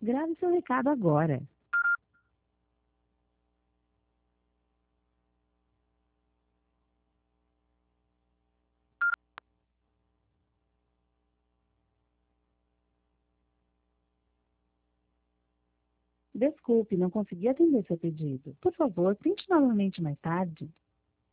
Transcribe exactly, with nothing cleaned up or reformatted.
Grave seu recado agora. Desculpe, não consegui atender seu pedido. Por favor, tente novamente mais tarde.